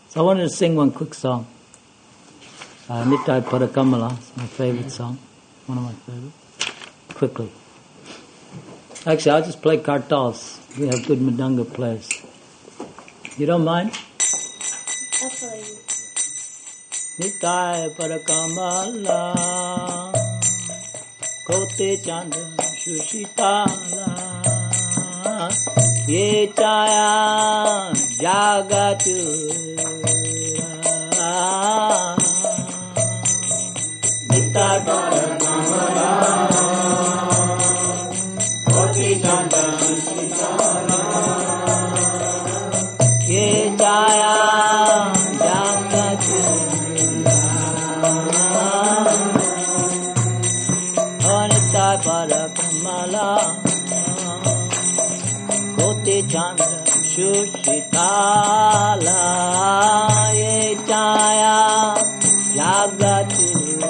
So I wanted to sing one quick song. Nittai Parakamala, it's my favorite song. One of my favorites. Quickly. Actually, I'll just play kartals. We have good mridanga players. You don't mind? Absolutely. Nittai Parakamala, Kote Chandra Shushitala, Ye Chaya Jagatu. Nittai Parakamala, Kote Chandra Shushitala, Ye Chaya Jagatu. Nittai Parakamala, Kote Chandra Shushitala, Ye Chaya Jagatu.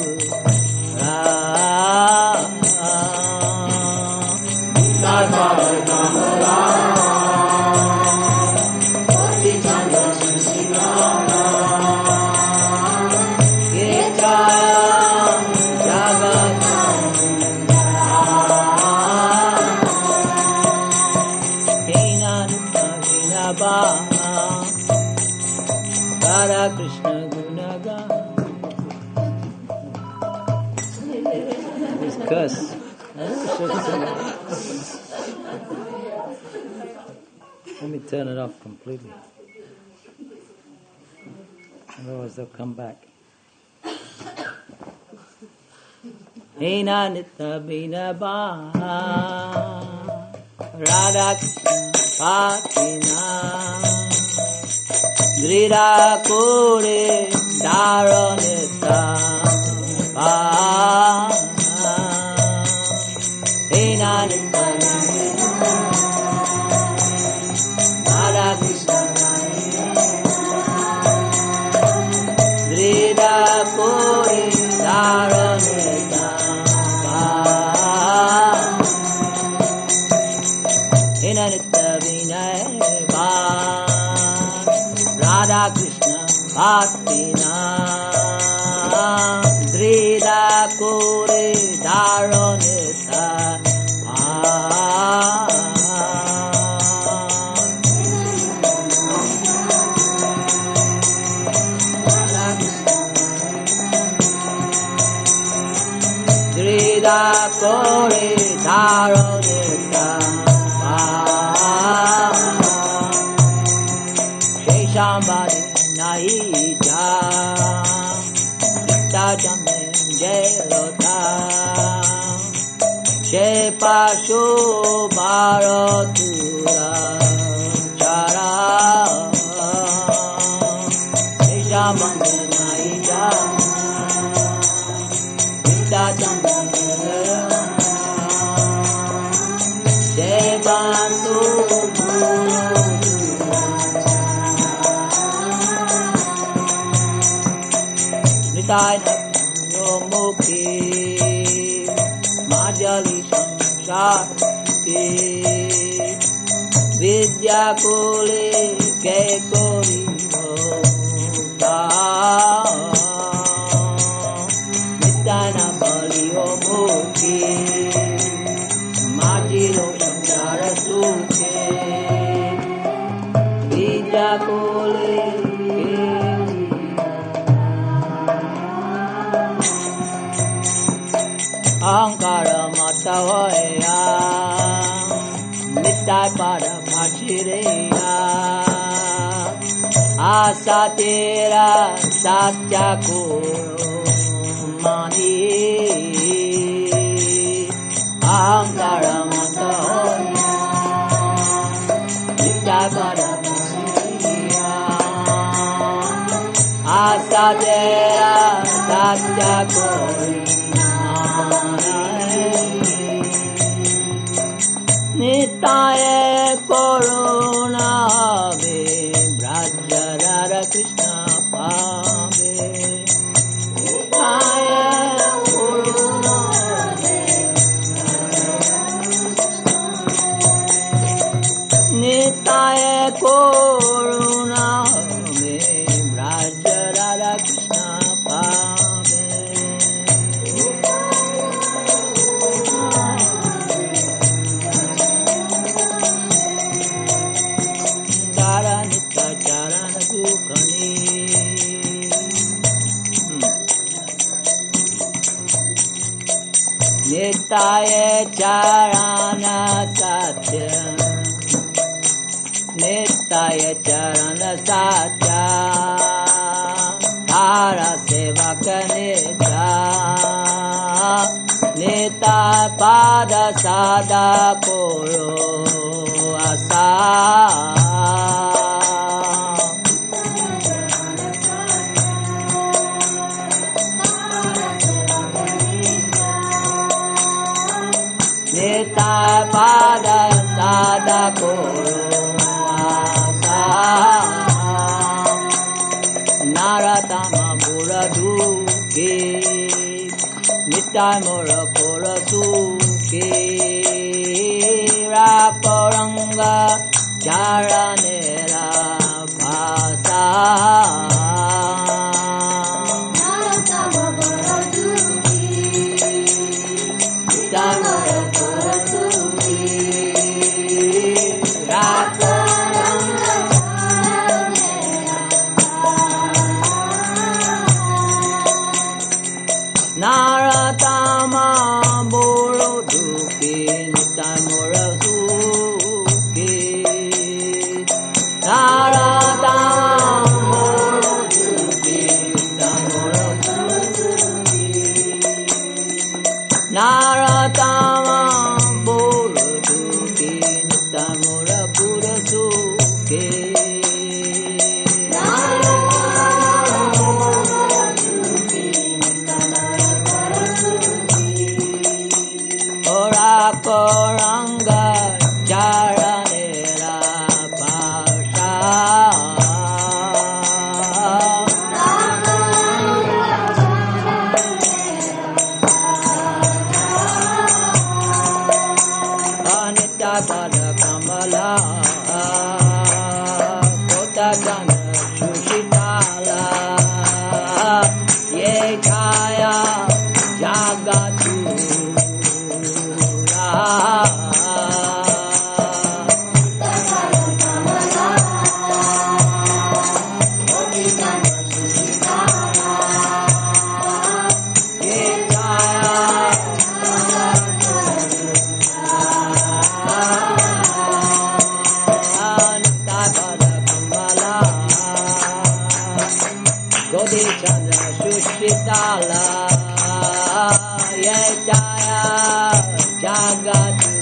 Nittai Parakamala, Kote Chandra Shushitala, Ye Chaya Jagatu. Radha Krishna Gunaga. This curse. Let me turn it off completely. Otherwise they'll come back. Hina Nitya Bina Ba Radha Krishna Patina Grida Kore Daronita Ba Hina Nitya Radha Krishna Grida Kore Daronita Radha Krishna Bhaktina Drida Kore Daronita Drida Kore Daronita Shambhadi Naija Gita Jamin Jelota Shepasho Bharatura Chara Shambhadi Naija Gita Jamin Jelota Shepasho Mukhi Madhyali Shakti Vidya Kule Kekori Hota Nitana Bali Mukhi Madhyalo Shankara Sukhe Vidya Kule Ankara Matavaya Nittai Paramachireya Asatera Satya Koro Mani Ankara Matavaya Nittai Paramachireya Asatera Satya Koro Nitya Corona Ve Braja Radha Krishna Pave Nitya Corona Nitya Corona Ve Sukhani Nitaya Charana Satya Nitaya Charana Satya Hara Sevaka Nita Nita Pada Sada Koro Asa Nita Pada Sada Koro Asa Naratama Muraduke Nitai Mura Korasuke Rakoranga Charanera Bhasa Naratama Muraduke Nitai Mura Korasuke Rakoranga Naratama Boroduke Nitai Morasuke Naratama Boroduke Nitai Morasuke Naratama Boroduke Nitai Morasuke Koranga Charanera Bhasha Anita Pada Kamala Kota Jana Shushitala Ye Chaya Jagatu Godi Chandra Shushitala Ye Jaya Jagatu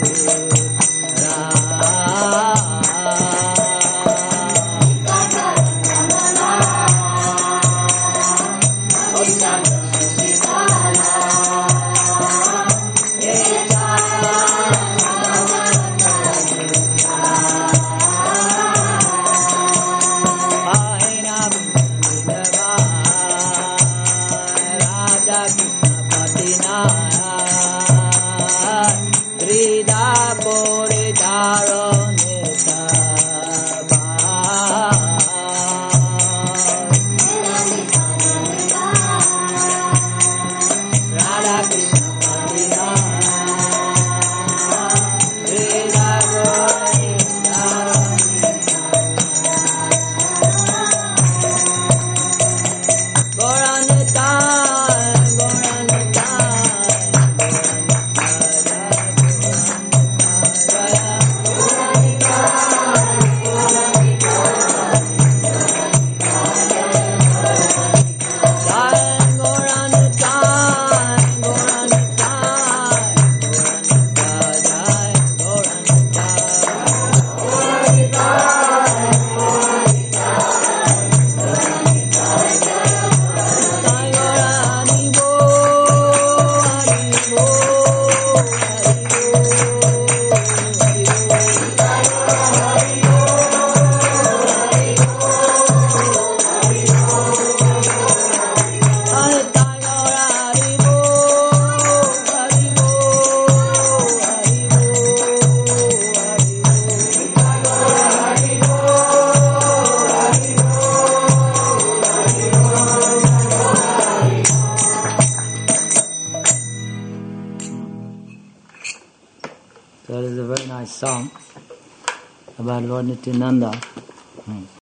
That is a very nice song about Lord Nityananda.